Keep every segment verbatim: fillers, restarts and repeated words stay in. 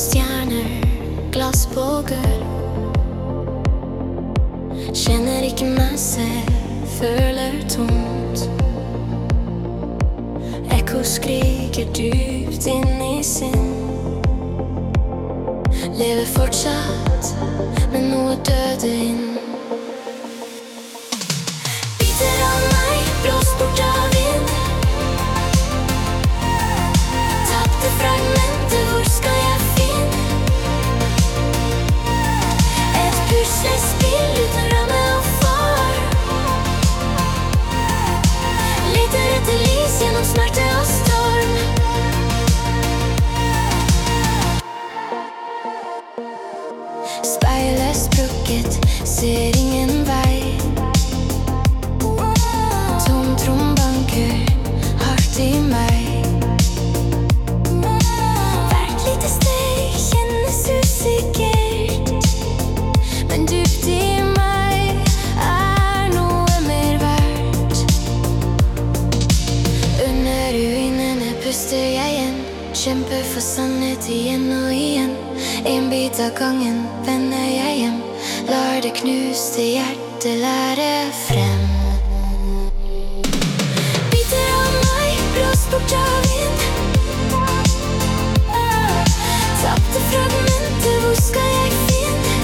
stjerner, glass på gulv. Kjenner ikke meg selv, føler tomt. Ekko skriker dypt inn i sinn. Lever fortsatt, men noe døde inn. Biter av meg, blåst bort av vind. Tappte fragmenter, hvor skal jeg finne? Et puslespill uten ramme og form. Leter etter lys gjennom smerte og storm. Speilet sprukket, ser ingen vei. Tom trombanker, hardt i meg. Hvert lite steg kjennes usikkert, men dypt i meg er noe mer verdt. Under ruinene puster jeg igjen, kjemper for sannhet igjen og igjen. En bit av gangen vender jeg hjem, lar det knuste hjertet lære frem. Biter av meg, blåst bort av vind. Tappte fragmenter, hvor skal jeg finne?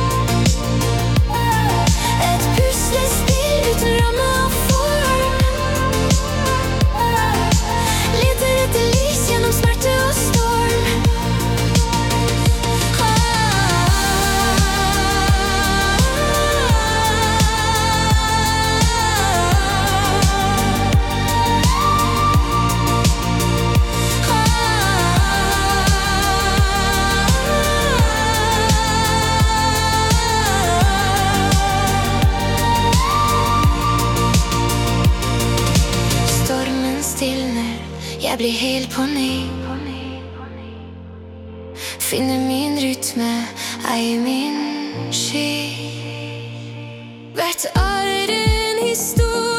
Et puslespill uten ramme og form. Leter etter lys gjennom smerte og storm. Jeg blir helt på ny. Finner min rytme, eier min sky. Hvert arr en historie.